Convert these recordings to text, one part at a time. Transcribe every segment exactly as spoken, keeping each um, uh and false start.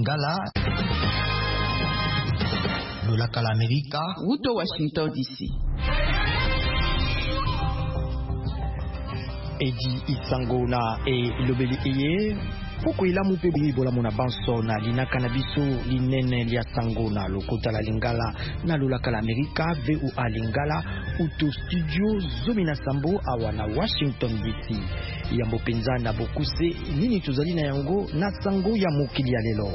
Lingala, Lolaka l'Amérique, Wuto Washington D C. Edi Isangona et Lobeli Eye. Poko ila mupe bibola mona banso na linaka na biso linene lia Sangona lokota la Lingala na Lolaka l'Amérique V O A Lingala uto studio Zomina Sambo awana Washington D C. Yambo penza na bokuse nini tuzali na yango na sango ya mokili ya lelo.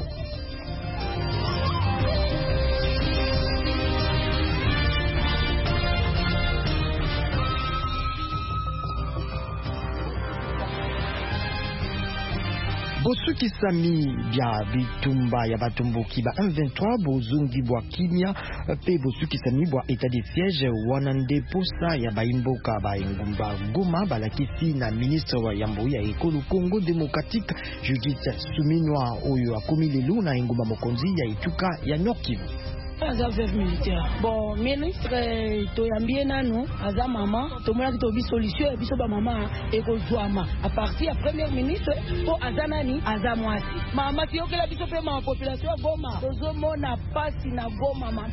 Bosuki Sami bia bitumba ya batumbuki ba M vingt-trois bozungi bwa kimia pe Bosuki Sami bwa état de siège wanande posa ya baimboka ba ngumba Goma balakisi na ministre wa yambo ya ekolo Congo démocratique Judith Suminwa oyo akomi lelo na ngumba mokonzi ya Ituka ya Nord Kivu. Affaires militaires. Bon, ministre toyambie nanu aza mama tomona to bi solution biso ba mama ekozwama à partir ya premier ministre po azanani aza mwasi mama tiokela biso pe ma population Goma tozomona pasi na Goma mama.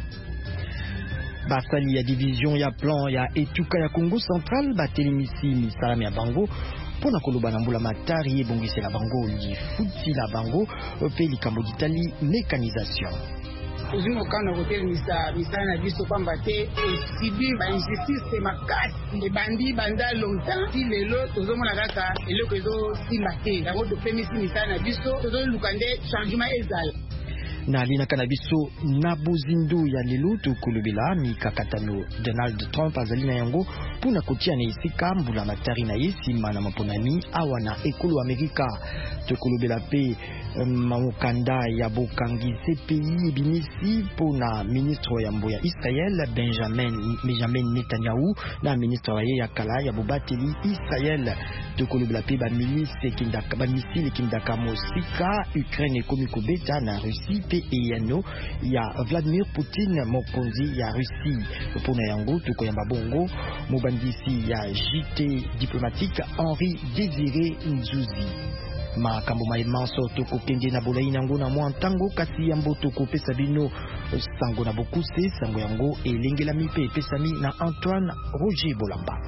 Basali ya division ya plan ya Etuka ya Congo central batelemisi misala ya bango pona koloba na mbula matari ebongisi la bango lifuti la bango pe likambo ditali mécanisation. Ozimo kana hotel misa misa na biso pamba te sibi ba injustice makasi de bandi banda longtemps ti lelo tozomona kaka eloko ezo simba te yango to pemisi misa na biso tozolukande changement ezala na lina kanabiso na bozindo ya lelo tokolobela mikakatano Donald Trump azali na yango puna kotia na isika mbula matari na yesima na maponami awa na ekolo Amerika tokolobela pe mamukanda ya bokangi C P I binisi pona ministre ya mbo ya Israel Benjamin Benjamin Netanyahu na ministre wa ya kala ya bobateli Israel tokolobela pe ba milice kindaka ba misile kindaka mosika Ukraine ekomi kobeta na Russie pe eyano ya Vladimir Putin mokonzi ya Russie pona yango tokoyamba bongo mobandisi ya J T diplomatique Henri Désiré Nzuzi makambo maimanso tokokende na bolai nango na mwa ntango kasi yambo tokopesa bino sango na bokuse sango yango elengela mipe epesami na Antoine Roger Bolamba.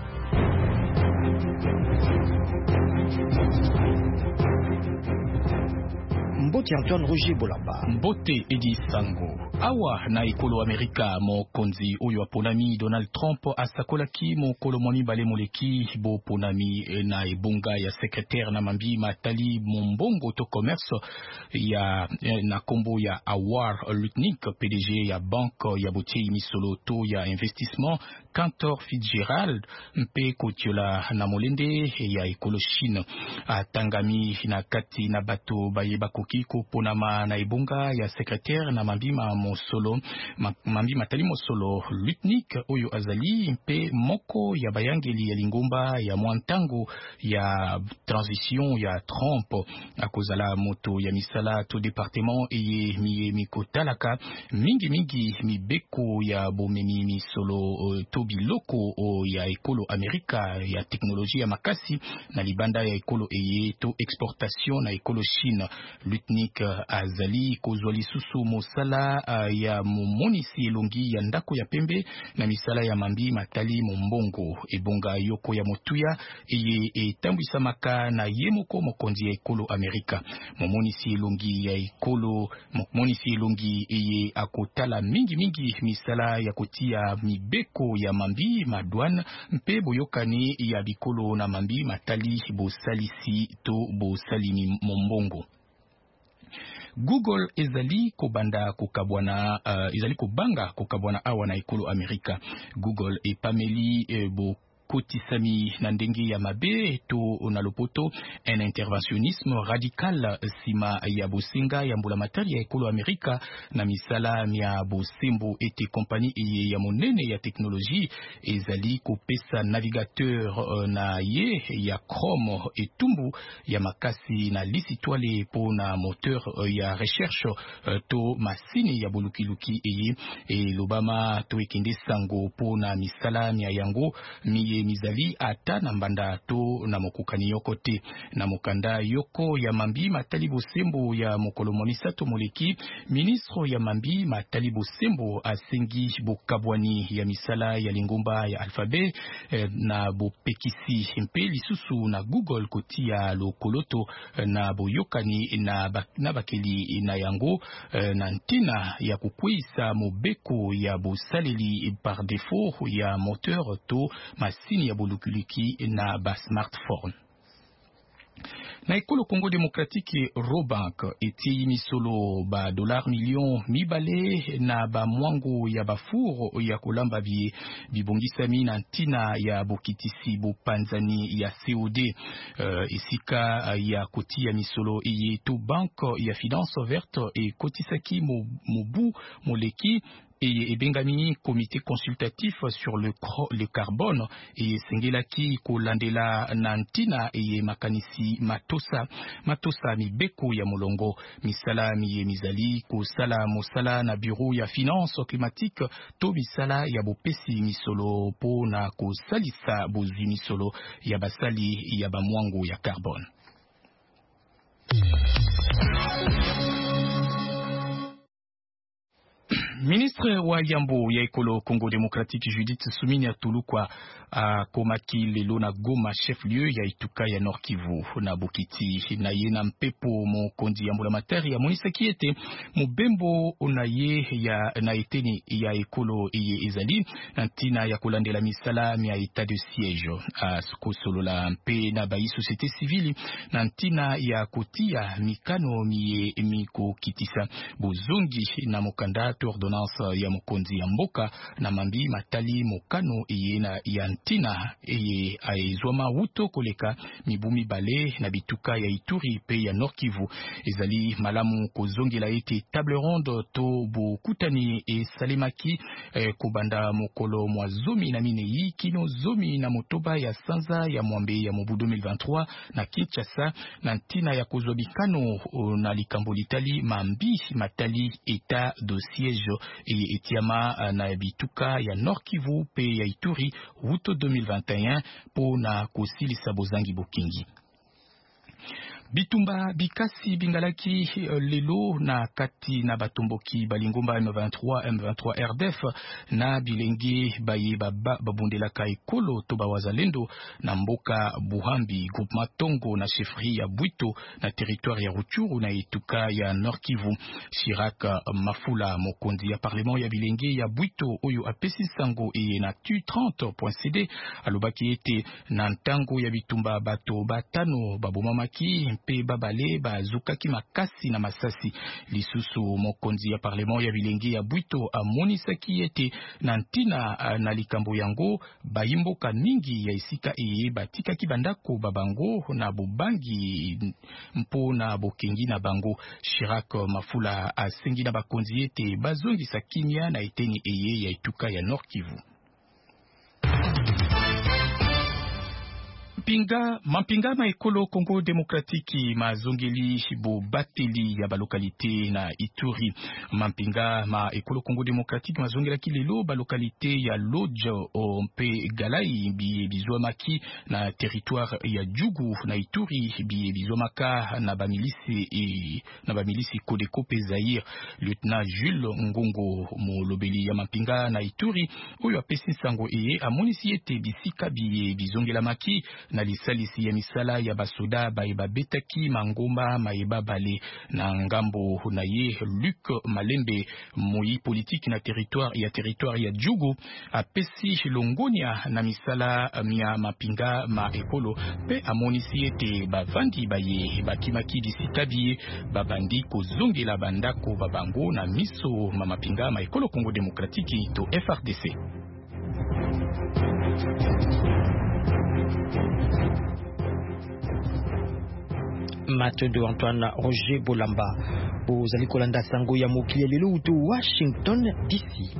Mbote Antoine Roger Bolamba. Mbote Edi Sango. Awa na ekolo Amerika mokonzi oyo aponami Donald Trump asakolaki mokolo moni bale moleki bo ponami na ebonga ya secrétaire na mambi matali mombongo to commerce ya na kombo ya Howard Lutnick P D G ya banque ya botie misolo to ya investissement Cantor Fitzgerald mpe kotiola na molende ya ekolo Chine atangami na kati na bato bayeba koki ko ponama na ebonga ya secrétaire na mambi ma mosolo mambi matali mosolo Lutnick oyo azali mpe moko ya bayangeli ya lingomba ya mwantango ya transition ya Trump akozala moto ya misala to département eye miye mikotalaka mingi mingi mibeko ya bomemi misolo to biloko ya ekolo Amerika ya teknolojia ya makasi na libanda ya ekolo eye to exportation na ekolo Chine. Lutnick azali kozwali susu mosala uh, ya momonisi elongi ya ndako ya pembe na misala ya mambi matali mombongo ebonga yoko ya motuya eye etambwisamaka na ye moko mokonzi ya ekolo Amerika. Momonisi elongi ya ekolo momonisi elongi eye akotala mingi mingi misala ya kotia mibeko ya mambi madouane mpe boyokani ya bikolo na mambi matali bosalisi to bosalimi mombongo. Google ezali kobanda kokabwana uh, ezali kobanga kokabwana awa na ekolo Amerika. Google epameli eh, bo kotisami na ndenge ya mabe to na lopoto un interventionnisme radical sima ya bosenga ya mbula matari ya ekolo Amerika na misala ya bosembo ete kompani ya monene ya teknoloji ezali kopesa navigateur uh, na ye ya Chrome etumbu ya makasi na lisitwale po na moteur uh, ya recherche uh, to masini ya bolukiluki eye e lobama to ekende sango po na misala ya yango mi iye mizali ata na mbanda to na mokukani yoko te na mokanda yoko ya mambi matali bosembo ya mokolo monisato moleki ministre ya mambi matali bosembo asengi bokabwani ya misala ya lingomba ya alphabet eh, na bopekisi mpe lisusu na Google kotia lokoloto eh, na boyokani na, ba, na bakeli na yango eh, na ntina ya kukwisa mobeko ya bosaleli par défaut ya moteur to masini ya bolukuliki na ba smartphone. Na ekolo Congo Démocratique Robank eti misolo ba dollar million mibale na ba mwango ya bafuro ya kolamba bi bibongisami na ntina ya bokitisi bopanzani ya C O D uh, isika ya koti ya misolo iye to banque ya finance verte e kotisaki mobu moleki et, et Bengami, comité consultatif sur le, le carbone, et Sengelaki, Kolandela Nantina, et Makanisi Matosa, Matosa, mi Beko ya Molongo, Misala, mi Mizali, Ko Sala, Mosala, na bureau ya finance climatique, To Misala, ya Bopesi, Misolo, Po na Ko Salisa, Bozu Misolo, ya Basali, ya Bamwango, ya carbone. Ministre wa Yambo ya ekolo Congo Démocratique Judith Suminia Tulukwa a komaki lelo na Goma chef-lieu ya Ituka ya Nord Kivu na Bukiti na ye na mpepo mo kondi ya mbula materi ya monisa kiete mubembo na ye ya na eteni ya ekolo eye ezali na ntina ya kolandela misala mi ya etat de siège a solo la mpe na bayi société civile na ntina ya kotia mikano miye miko kitisa bozongi na mokanda ordonnance ya mokonzi ya mboka na mambi matali mokano eye na ya ntina eye aezwama wuto koleka mibumi bale na bituka ya Ituri pe ya Nord Kivu ezali malamu kozongela ete table ronde to bokutani e salemaki eh, kobanda mokolo mwa zomi na minei kino zomi na motoba ya sanza ya mwambe ya mobu deux mille vingt-trois na Kinshasa na ntina ya kozwa bikano na likambo litali mambi matali etat de siège et etiama na bituka ya Nord Kivu pe ya Ituri wuto deux mille vingt et un po na kosilisa bozangi bokingi. Bitumba bikasi bingalaki lelo na kati na batomboki balingomba M vingt-trois M vingt-trois R D F na bilenge baye baba babundelaka ekolo to bawazalendo na mboka Buhambi groupement Tongo na chefferie ya Bwito na territoire ya Ruchuru na Ituka ya Nord Kivu. Chirac Mafula mokonzi ya parlement ya bilenge ya Bwito oyo apesi sango e na tu trente point C D alobaki ete na ntango ya bitumba bato batano babomamaki mpe babale bazukaki makasi na masasi lisusu mokonzi ya parlement ya bilenge ya Bwito amonisaki ete na ntina na likambo yango bayimboka mingi ya isika eye batikaki bandako babango na bobangi mpo na bokengi na bango. Chirac Mafula asengi na bakonzi ete bazongisa kimia na eteni eye ya Ituka ya Nord Kivu. Pinga, mampinga ma ekolo Congo Démocratique mazongeli bo bateli ya ba localité na Ituri. Mampinga ma ekolo Congo Démocratique mazongela ki lelo ba localité ya Lodge ompe Galai bi bizwamaki na territoire ya Djugu na Ituri bi bizwamaka na ba milisi e na ba milisi Kodeko pe Zaire. Lieutenant Jules Ngongo molobeli ya mampinga na Ituri oyo apesi sango eye amonisi ete bisika bi bizongela maki na lisalisi ya misala ya basoda baeba betaki mangomba maeba bale na ngambo na ye. Luc Malembe moi politique na territoire ya territoire ya Djugu apesi longonia na misala mia mapinga ma ekolo pe amonisi ete bavandi baye bakimaki bisitabi babandi kozongela bandako babango na miso ma mapinga ma ekolo Congo Démocratique to F R D C. Mathieu de Antoine Roger Bolamba bozali kolanda sango ya mokili ya lelo uto Washington D C.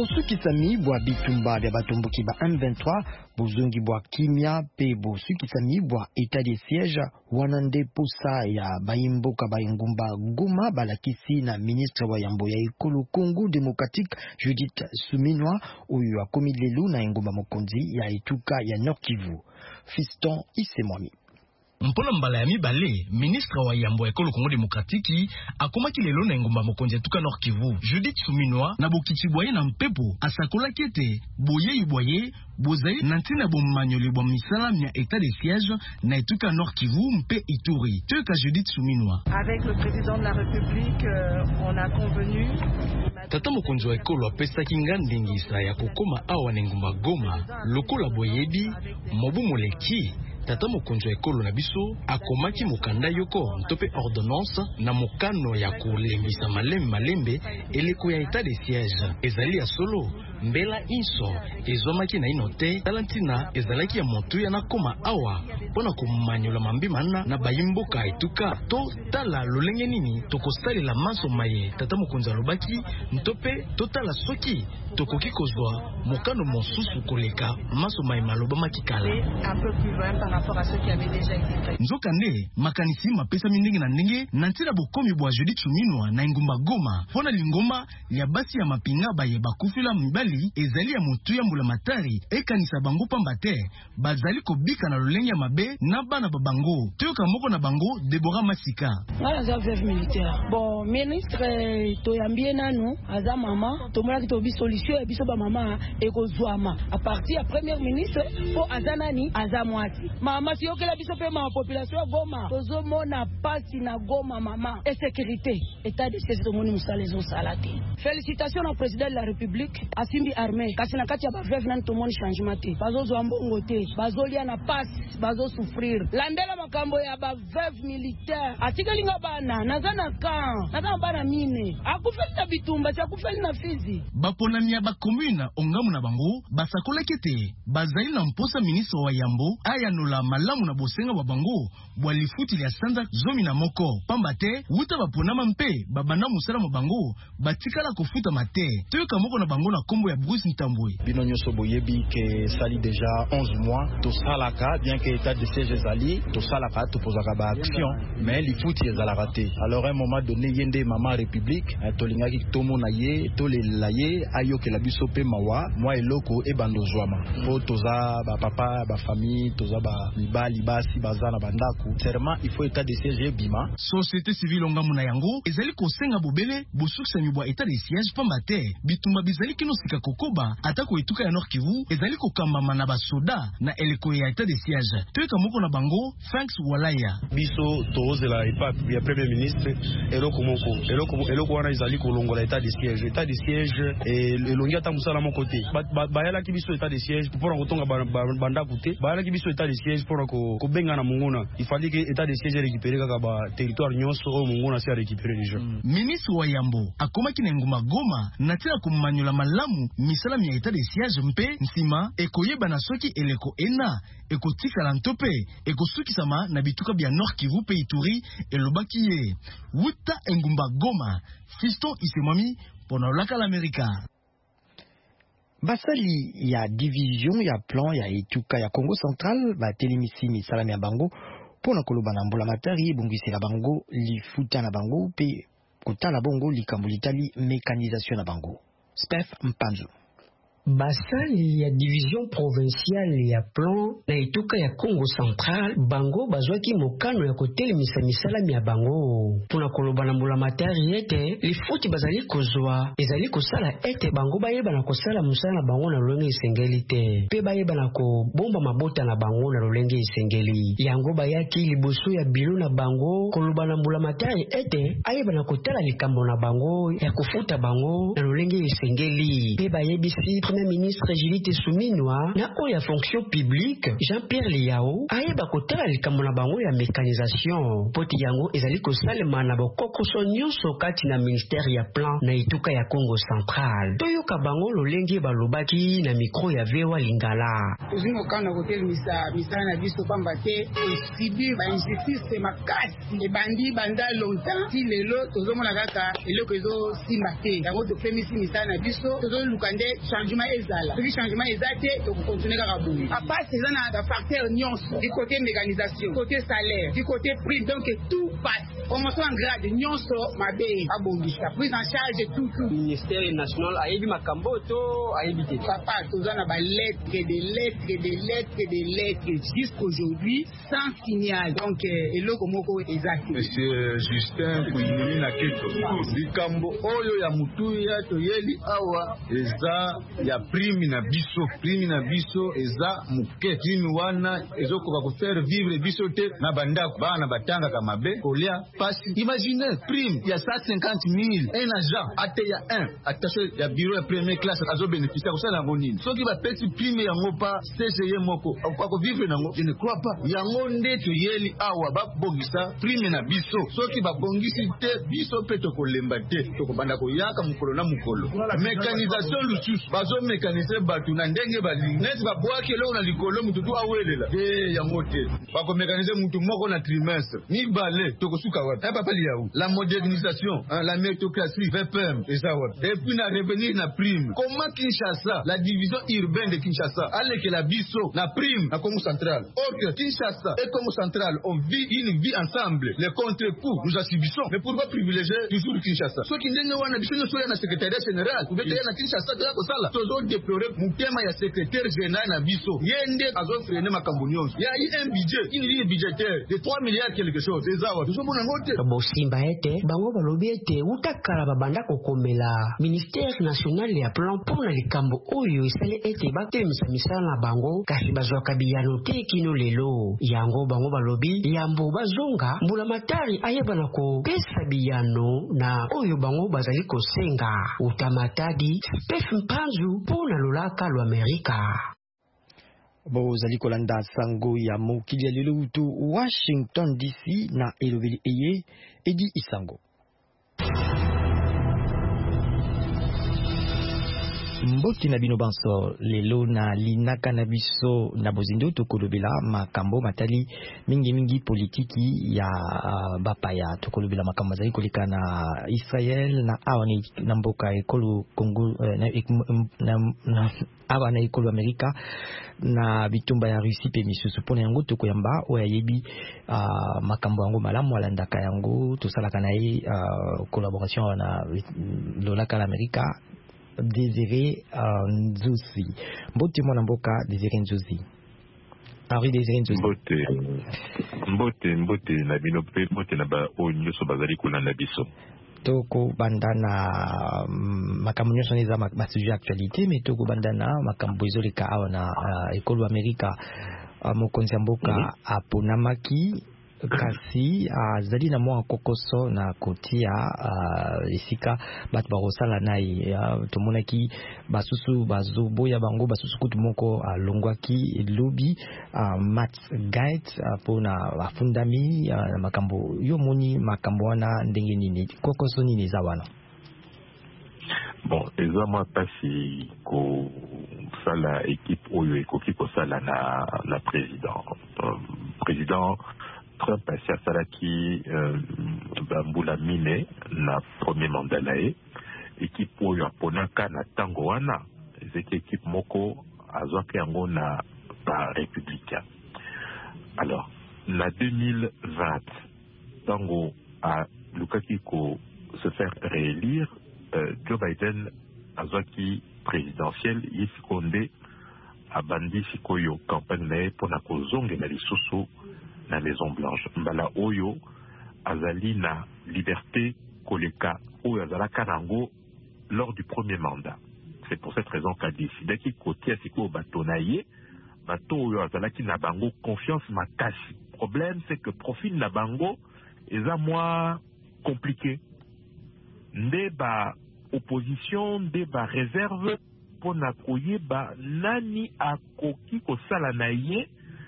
bosukisami bwa bitumba bya batomboki ba M vingt-trois bozongi bwa kimia pe bosukisami bwa état de siège wana nde posa ya bayimboka bayingumba Goma balakisi na ministre wa yambo ya ekolo Congo démocratique Judith Suminwa oyo akomi lelo na engumba mokonzi ya etuka ya Nord Kivu. Fiston Isemwami Mpona mbala ya mibale, ministre wa yambo ekolo Congo Demokratiki akomaki lelo na engumba mokonzi etuka Nord Kivu. Judith Suminwa na bokiti boye na mpepo asakola kete boye iboye bozai nantina bomanyoli bwa misala ya état de siège na etuka Nord Kivu mpe Ituri. Teka Judith Suminwa. Avec le président de la République, euh, on a convenu. Tata mokonzi wa ekolo apesaki nga ndingisa ya kokoma awa na engumba Goma lokola boyebi mobu moleki. Tata mokonzi wa ekolo na biso akomaki mokanda yoko ntope ordonnance na mokano ya kolembisa malembe malembe eleko ya état de siège ezali ya solo mbela inso ezomaki na inote talantina ezalaki ya motu ya nakoma awa pona kumanyola mambima na na bayimboka etuka to tala lolenge nini tokosalela maso maye. Tata mokonzi alobaki ntope totala soki tokoki kozwa mokano mosusu koleka maso maye maloba makikala un peu plus loin par rapport à ce qui avait déjà été fait. Nzokande makanisi mapesa mindenge na ndenge nantila bokomi bwa Judith Suminwa na engumba Goma pona lingoma ya basi ya mapinga baye bakufila mibali ezali ya motu ya mbula matari ekanisa bango pamba te bazali kobika na lolenge ya mabe na bana babango. Toyoka moko na bango Deborah Masika. Ngala za veuve militaire. Bon, ministre to yambie nanu aza mama to mona to bi solution e biso ba mama ekozwama a partir ya premier ministre po azanani aza mwati. Mama si okela biso pe ma population ya Goma tozo mona pasi na Goma mama et sécurité état de siège to moni musala zo salate. Félicitations au président de la République asimbi armée kasi na kati ya ba veuve nan to moni changement te bazo zo mbongo te bazo lia na pasi bazo souffrir landela makambo ya ba veuve militaire atikelinga bana nazana kan nazana bana mine akufeli bitumba cha kufeli na Fizi baponami ya ba commune ongamu na bango basakola kete bazali na mposa ministre wa yambo aya nola malamu na bosenga wa bango bwalifuti ya sanza zomi na moko pamba te wuta baponama mpe babanda musala mo bango batikala kofuta mate. Toyoka moko na bango na kombo ya Bruce Ntambwe. Bino nyoso boyebi ke sali déjà onze mois to salaka bien que état de siège ezali to salaka to posaka ba action mais li futi ezalaka te. Alors un moment donné yende mama république to lingaki tomo na ye to le la ye ayo ke la biso pe mawa moi eloko e bando zwama po toza ba papa ba famille toza ba mibali basi bazana bandako serment il faut état de siège bima. Société civile ongamu na yango ezali kosenga bobele bosukisa mibwa état de siège pamba te bitumba bizali kino sika kokoba atako etuka ya Nord Kivu ezali kokambama na basoda na eleko ya état de siège. Toyoka moko na bango Franks Walaya. Biso tozela epa ya premier ministre eloko moko eloko eloko wana ezali kolongola état de siège état de siège et elongi ata musala moko te bayala ki biso état de siège pour kotonga banda kute bayala ki biso état de siège pour ko kobenga na munguna il fallait que état de siège récupérer kaka ba territoire nyonso o munguna si récupérer déjà. Mm. Ministre wa yambo akomaki na nguma Goma na tira kumanyola malamu misala ya état de siège mpe nsima ekoyeba na soki eleko ena ekotika la ntope ekosukisama na bituka bya Nord Kivu pe Ituri elobaki ye wuta engumba Goma. Fiston Isemwami pona olaka l'Amerika. Basali ya division ya plan ya etuka ya Congo Central ba telimisi misala ya bango pona koloba na mbula matari bungisi la bango lifuta na bango pe kotala bongo likambulitali mécanisation na bango. Steph Mpanzo. Basali ya division provinciale ya plan na etuka ya Congo Central bango bazwaki mokano ya kotelemisa misalami ya bango pona koloba na mbula matari ete lifuti bazali kozwa ezali kosala ete bango bayeba na kosala musala na bango na lolenge esengeli te pe bayeba na kobomba mabota na bango na lolenge esengeli yango bayaki liboso ya bilo na bango koloba na mbula matari ete ayeba na kotala likambo na bango ya kofuta bango na lolenge esengeli pe bayebisi Premier ministre Judith Suminwa na oya fonction publique Jean-Pierre Liao ayeba kotala likambo na bango ya mécanisation poti yango ezali kosalema na bokokoso nyonso kati na ministère ya plan na ituka ya Congo Central. Toyoka bango lolenge balobaki na micro ya Vewa Lingala. Tozimo kana kotel misa misana na biso pamba te sibi ba injustice makasi e bandi banda longtemps ti lelo tozomona kaka eloko ezo simba te yango to femisi misana na biso tozolukande changement ezala soki changement ezate tokokontinue kaka boye apasi eza na facteur nyonso du côté mécanisation côté salaire du côté prix donc tout passe promotion en grade nyonso mabe abongisa prise en charge tout tout ministère national ayebi makambo to ayebi te papa tozana ba lettres des lettres des lettres des lettres jusqu'aujourd'hui sans signal donc eloko moko exact. Monsieur Justin Kouinini na keto likambo oyo ya mutu ya toyeli awa eza ya prime na biso prime na biso eza muke prime wana ezokoka ko faire vivre biso te na bandako bana batanga kamabe kolia pasi. Imaginez prime ya cent cinquante mille un agent ate ya un attaché ya bureau ya première classe azo bénéficier ko sala ngonini soki ba pesi prime yango pa C G E moko kwa ko vivre nango je ne crois pas yango nde toyeli awa ba bongisa prime na biso soki ba bongisi te biso pe to kolemba te to ko banda ko yaka mukolo na mukolo mécanisation lususu bazo mécaniser batu na ndenge bali neti ba boake lo na likolo mutu tu awelela eh yango te ba ko mécaniser mutu moko na trimestre ni balé to ko suka wa pa pa liaou la modernisation hein, la méritocratie V P M et ça wa et puis na revenir na prime comment Kinshasa la division urbaine de Kinshasa allait que la biso na prime na Congo Central or que Kinshasa et Congo Central on vit une vie ensemble les contre-coups nous assubissons mais pourquoi privilégier toujours Kinshasa ceux qui ndenge wana biso nyo soya na secrétaire général ou bien na Kinshasa de la kosala toujours déplorer mutema ya secrétaire général na biso yende azo freiner makambo nyonso ya yi un budget une ligne budgétaire de trois milliards quelque chose ezawa toujours mona ngote bosimba ete bango balobi ete utakala babanda kokomela ministère national ya plan pour na likambo oyo esali ete batemisa misala na bango kasi bazwaka biyano te kino lelo yango bango balobi yambo bazonga mbula matari ayeba na kopesa biyano na oyo bango bazali kosenga utamatadi Steph Mpanzu pona lolaka lo Amerika. Bozali kolanda sango ya mokili ya lelo utu Washington D C na elobeli eye Edi Isango. Mboti na bino banso lelo na linaka na biso na bozindo tokolobela makambo matali mingi mingi politiki ya uh, bapaya tokolobela makambo zali kolika na Israel na awani na mboka ekolo Kongo uh, na, na, na awa na ekolo Amerika na bitumba ya Russie pe misusu pona yango tokoyamba oya yebi uh, makambo yango malamu alandaka yango tosalaka na ye uh, collaboration na lolaka la Amerika Désiré uh, Nzusi mbote mwana mboka Désiré Nzusi Henri Désiré Nzusi mbote mbote mbote na bino pe mbote na ba onyoso bazali kolanda biso toko bandana makambo nyonso neza ma sujet actualité mais toko bandana makambo ezoleka awa na uh, ekolo Amerika uh, mokonzi mboka mm -hmm. aponamaki kasi azali na mwa kokoso na kotia uh, esika bat barosala nai uh, tomonaki basusu bazoboya bango basusu kutu moko uh, longwaki lobi uh, Matt Gaetz uh, pona afundami uh, makambo yo moni makambo wana ndenge nini kokoso nini za wana bon eza mwa pasi ko sala équipe oyo ekoki kosala na na président euh, président Trump a salaki bambula mine na premier mandat nae équipe oyo aponaka na tango wana ezeki équipe moko azwaki yango na ba républicain. Alors na deux mille vingt tango a lukaki ko se faire réélire euh, Joe Biden azwaki présidentiel yisikonde abandi sikoyo campagne nae pona kozongela lisusu la Maison Blanche mbala oyo azali na liberté koleka oyo azala kanango lors du premier mandat. C'est pour cette raison qu'a décidé qu'il kotia siko batonaye bato oyo azalaki na bango confiance makasi. Problème c'est que profil na bango eza moins compliqué. Nde ba opposition, nde ba réserve pona koyeba nani akoki kosala na ye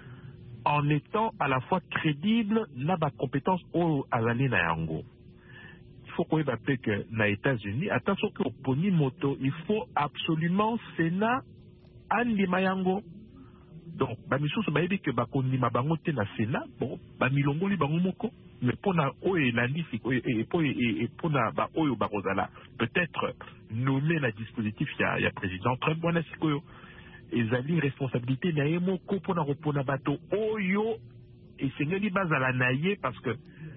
en étant à la fois crédible na ba compétence o azali na yango. Il faut koyeba pe que na États-Unis attention que oponi moto il faut absolument Sénat andima yango. Donc ba misusu ba yebi que ba kondima bango te na Sénat bon ba milongoli bango moko mais pona o elandi siko et po et pona ba oyo ba kozala peut-être nommer la dispositif ya ya président Trump bona sikoyo ezali responsabilité na ye moko pona kopona bato oyo esengeli bazala na ye parce que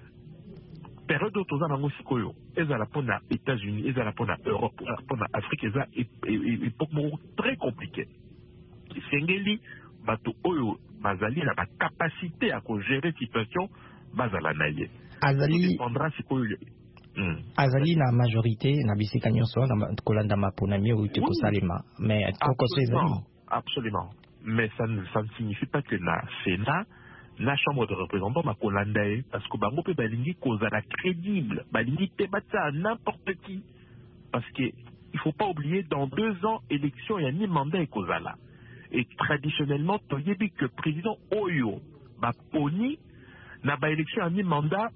période otoza nango sikoyo ezala pona États-Unis ezala pona Europe pona Afrique eza époque moko très compliquée esengeli bato oyo bazali na ba capacité à gérer situation bazala na ye azali dépendra sikoyo Mm. azali na majorité na bisika nyonso na kolanda maponami oyo te kosalema mais kokoso ezali absolument mais ça ne, ça ne signifie pas que na Sénat na chambre de représentants makolanda ye parce que bango pe balingi kozala crédible balingi te batsa n'importe qui parce que il faut pas oublier dans deux ans élection ya ni mandat et kozala et traditionnellement toyebi que président oyo ba poni na ba élection ya ni mandat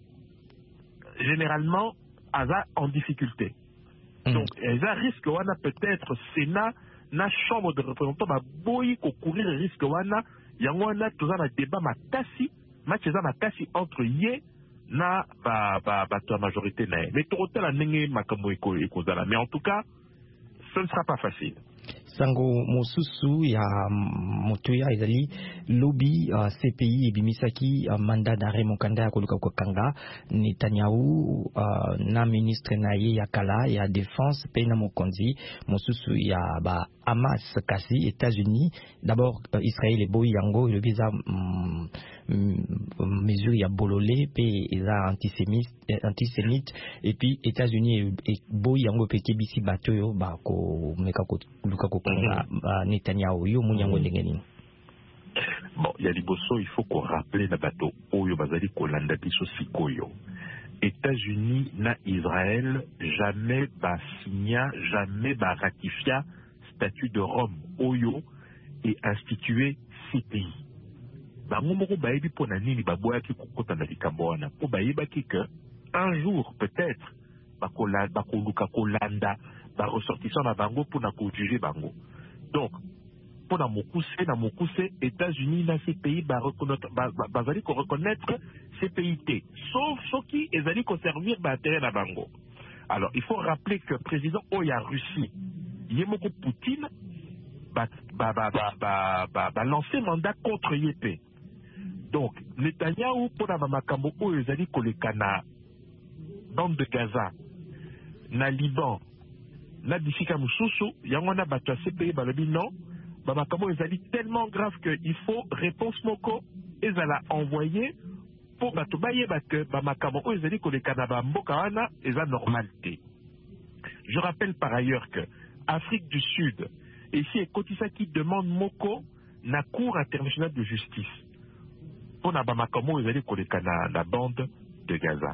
généralement Aza en difficulté. Mm. Donc, Aza risque wana peut-être Sénat, na chambre de représentants, ma boyi ko courir risque wana, yango wana toza na débat makasi, match eza makasi entre ye na ba ba ba la majorité na. Mais torotel la nenge makambo eko ekozala. Mais en tout cas, ce ne sera pas facile. Sango mosusu ya motuya ezali lobby uh, C P I ebimisaki uh, mandat d'arrêt mokanda ya koluka kokanga Netanyahu uh, na ministre na ye ya kala ya défense pe na mokonzi mosusu ya ba Hamas kasi États-Unis d'abord uh, Israël eboyi yango elobi eza um, um, mesure ya bolole pe eza antisémite antisémite et puis États-Unis eboyi yango pe kebisi bato yo ba ko meka ko luka ko Netanyahu yo munyango ndengeni. Bon, il y a liboso, il faut qu'on rappelle na bato oyo bazali kolanda biso sikoyo. États-Unis na Israël jamais ba signa, jamais ba ratifia statut de Rome oyo et institué C P I. Bango moko bayebi pona nini baboya ki kokota na likambo wana po bayeba ki que un jour peut-être bakola bakoluka kolanda ba ressortissant na bango pour na ko juger bango. Donc pour na mokuse na mokuse États-Unis na C P I ba reconnaître ba bazali ko reconnaître C P I T sauf ceux qui ezali ko servir ba terre na bango. Alors il faut rappeler que président Oya Russie Yemoko Poutine ba ba ba ba ba, ba, ba lancer mandat contre Yépé. Donc Netanyahu pour na makambo oyo ezali kolekana bande de Gaza na Liban na bisika mususu yango na bato C P I balobi non ba makambo ezali tellement grave que il faut réponse moko ezala envoyé pour bato bayeba que ba makambo oyo ezali kolekana ba mboka wana eza normalité. Je rappelle par ailleurs que Afrique du Sud ici et Kotisa qui demande moko na Cour internationale de justice pour na ba makambo ezali kolekana na bande de Gaza.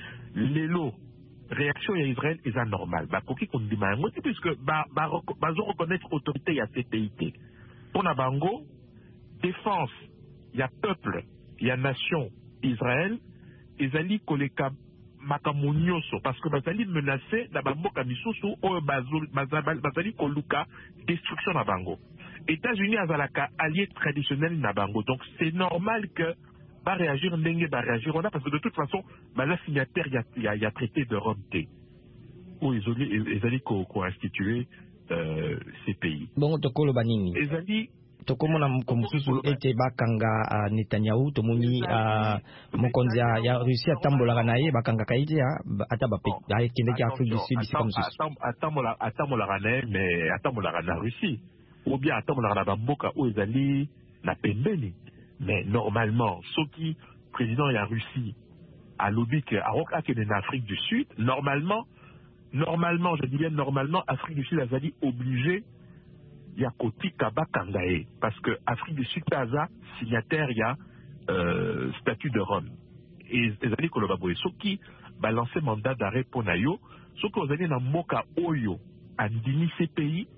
Lelo réaction à Israël est anormale. Bah, pour qui qu'on dit mal, puisque bah bah bah reconnaître autorité à C P I T. Pour na bango défense, il y a peuple, il y a nation Israël, ezali koleka makamunyoso parce que bazali menacé na bango kamisusu o bazul bazali koluka destruction na bango. États-Unis azalaka allié traditionnel na bango. Donc c'est normal que va réagir ndenge va réagir on a parce que de toute façon bah la signataire il y a il y a traité de Rome T où ils ont ils allaient co instituer euh, ces pays bon tokolo banini ils allaient tokomona mususu ete bakanga uh, Netanyahu tomoni uh, mokonzi ya Russie atambolaka na ye bakanga kaiti ata bape akende ki Afrique du Sud bisika mususu atambola atambolaka na ye mais atambolaka na Russie ou bien atambolaka na bamboka où ils allaient na pembeni. Mais normalement, ce qui président de la Russie a lobby qu'à Afrique du Sud, normalement, normalement, je dis bien normalement, Afrique du Sud a dit obligé, il y a Koti Kaba Kangae, parce que Afrique du Sud a signataire, il y a euh, statut de Rome. Et les alliés collaborent. Ce qui balance mandat d'arrêt pour Nayo, ce qui ont dit dans Moka Oyo, Andini C P I,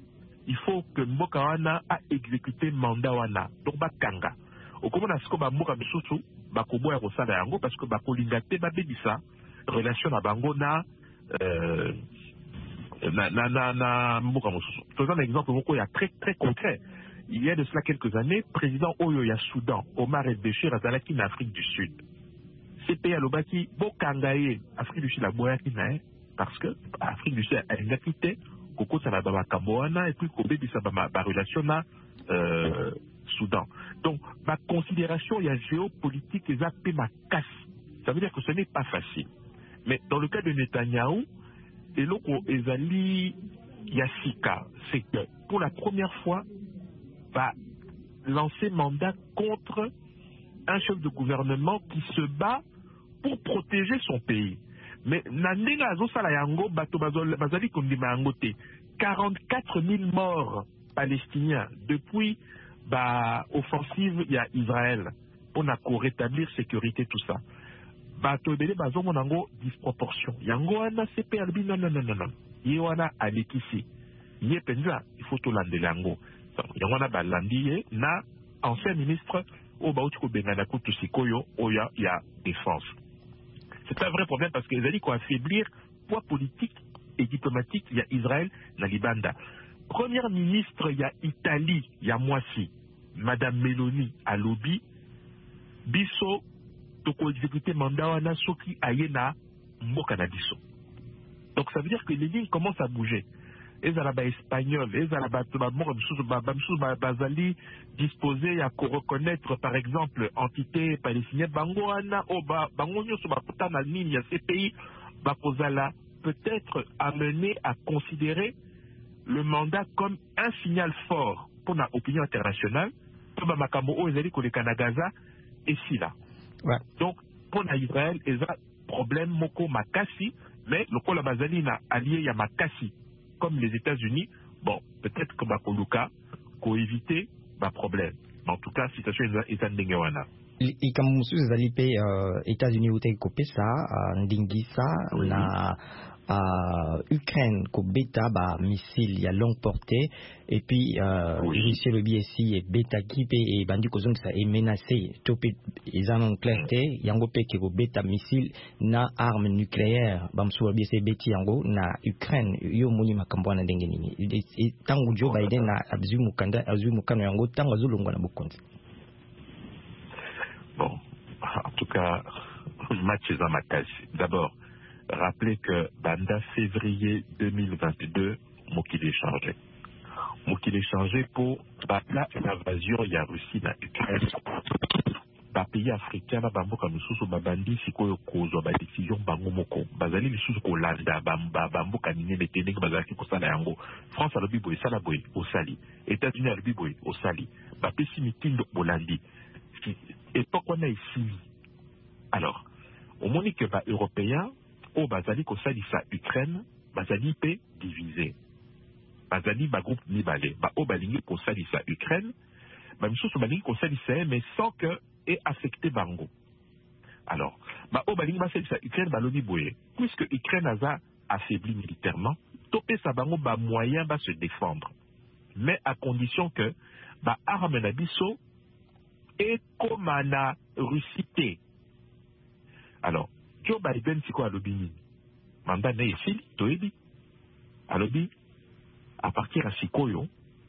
il faut que mboka wana a exécuté mandat wana donc bakanga okomona siko ba mboka misusu bakoboya kosala yango parce que bakolinga te babebisa relation na bango na euh, na na na, na mboka mosusu. Faisons un exemple moko ya très très concret. Il y a de cela quelques années, président Oyo ya Soudan, Omar el-Béchir azalaki na Afrique du Sud. C P I alobaki bokangaye Afrique du Sud la boyaki na parce que Afrique du Sud a une activité koko sana ba makambo wana et puis kobebisa ba ba relation na euh, Soudan. Donc ma considération il y a géopolitique et ça peut ma casse. Ça veut dire que ce n'est pas facile. Mais dans le cas de Netanyahou, et l'autre Ezali Yassika, c'est que pour la première fois, va lancer mandat contre un chef de gouvernement qui se bat pour protéger son pays. Mais Nandega Azosala Yango, Bato Bazali Kondima Yangote, quarante-quatre mille morts palestiniens depuis bah, offensive il y a Israël pour rétablir sécurité, tout ça. Bato Ebele Bazomo Nango disproportion. Yango Ana C P Albi, non, non, non, non, non. Yewana Alekisi. Yé Penza, il faut tout l'andelango. Yango Ana Balandi, na ancien ministre, au Bautiko Benganako Tusikoyo, Oya, il y a défense. C'est un vrai problème parce qu'ils ont dit qu'on affaiblir poids politique et diplomatique, il y a Israël, la Libanda. Première ministre, il y a Italie, il y a Moissi, Madame Meloni à Lobby, Bisso, Toko exécuté Mandawana, Soki Ayena, Mokanabiso. Donc ça veut dire que les lignes commencent à bouger. Les Arabes espagnols, les Arabes Bazali disposés à reconnaître par exemple entité palestinienne Bangoana, Oba, Bangonio Sobaputa na ligne, il y a ces pays, Bakozala peut-être amené à considérer le mandat comme un signal fort pour l'opinion internationale, pour Makambo Ozali Kolekanagaza et si là. Ouais. Donc, pour Israël, il y a un problème Moko Makasi, mais le Kola Bazali n'a allié à Makasi, comme les États-Unis. Bon, peut-être que Bakoluka, pour éviter un problème. Mais en tout cas, la situation est en Dengewana. Et comme monsieur Zali pe États-Unis ou te kopé ça, ndingi ça, na Ukraine ko beta ba missile ya longue portée et puis Russie le B S I et beta qui et bandi ko zong ça est menacé topé ils en clarté yango pe ko beta missile na arme nucléaire bamso le B S I beti yango na Ukraine yo moni makambo na ndenge nini et tangu Joe Biden na abzu mukanda abzu mukano yango tangu azulongwa na bukonzi. Bon, en tout cas, match est en matage. D'abord, rappelez que Banda février deux mille vingt-deux, Mokil est changé. Mokil est changé pour battre l'invasion il y a Russie dans l'Ukraine. Ba pays africain na bambo ka misusu babandi sikoyo kozwa ba décision bango moko. Bazali misusu ko landa bamba bambo ka nini metene bazali ko sala yango. France alobi boy sala boy au sali. États-Unis alobi boy au sali. Ba pesi mitindo bolandi. Époque on a ici. Alors, au moment que les Européens, au Bazali, ko sali sa Ukraine, Bazali peut diviser. Bazali, ba groupe Nibale, ba au Balingi, ko sali sa Ukraine, même chose au Balingi, ko sali sa, mais sans que ait affecté Bango. Alors, ba au Balingi, ba sali sa Ukraine, ba l'oni boye. Puisque Ukraine a affaibli militairement, topé sa Bango, ba moyen, ba se défendre. Mais à condition que, ba arme nabiso, et comme la Russie. Alors, Joe Biden, c'est quoi à l'obini? Mandat n'est ici, toebi. À l'obi, à partir à Sikoyo,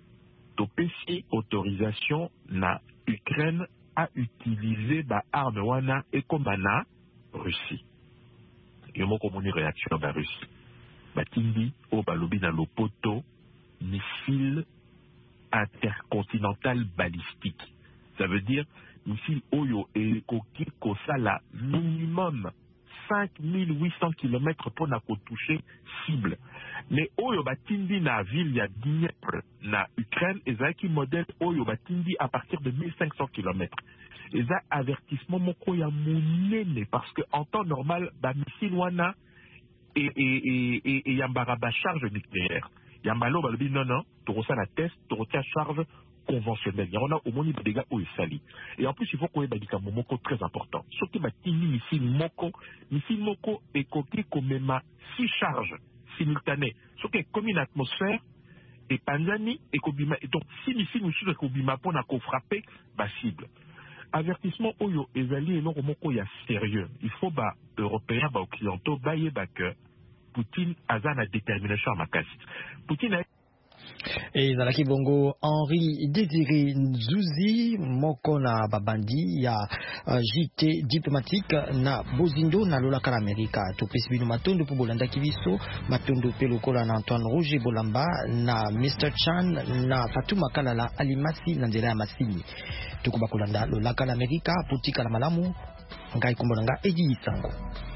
topesi autorisation na Ukraine à utiliser ba arme wana et comme la Russie. Et moi, comme on y réaction à la Russie. Batindi, au balobi na lopoto, missile intercontinental balistique. Ça veut dire, missile Oyo et Koki Kosala, minimum cinq mille huit cents kilomètres pour na toucher cible. Mais Oyo Batindi na ville ya Dniepr na Ukraine, et ça qui modèle Oyo Batindi à partir de mille cinq cents kilomètres. Et ça avertissement moko ya monene parce que en temps normal, ba missile wana et et et et yambara ba charge nucléaire. Yambalo balobi non non, torosa la test, torosa charge conventionnel. Il y en a au moins des dégâts au Sali. Et en plus, il faut qu'on ait des moko très important. Surtout, il missile moko, missile moko et coquille comme même six charges simultanées. Sauf que comme une atmosphère, et panzani et kobima et donc si missile mususu et kobima pour na ko frapper ba cible. Avertissement oyo ezali eloko moko ya sérieux. Il faut ba européens ba occidentaux ba yeba que Poutine a la détermination makasi. Poutine a et dans la Kibongo, Henri Désiré Nzouzi, moko na babandi ya uh, J T diplomatique na Bozindo na lola kala Amerika. To pesibino matondo po bolanda kiviso, matondo pelokola na Antoine Roger Bolamba na mister Chan na Fatuma Kalala Alimasi na nzela ya Masini. To kubakolanda lola kala Amerika, putika la malamu, ngai kumbonanga Edi Isango.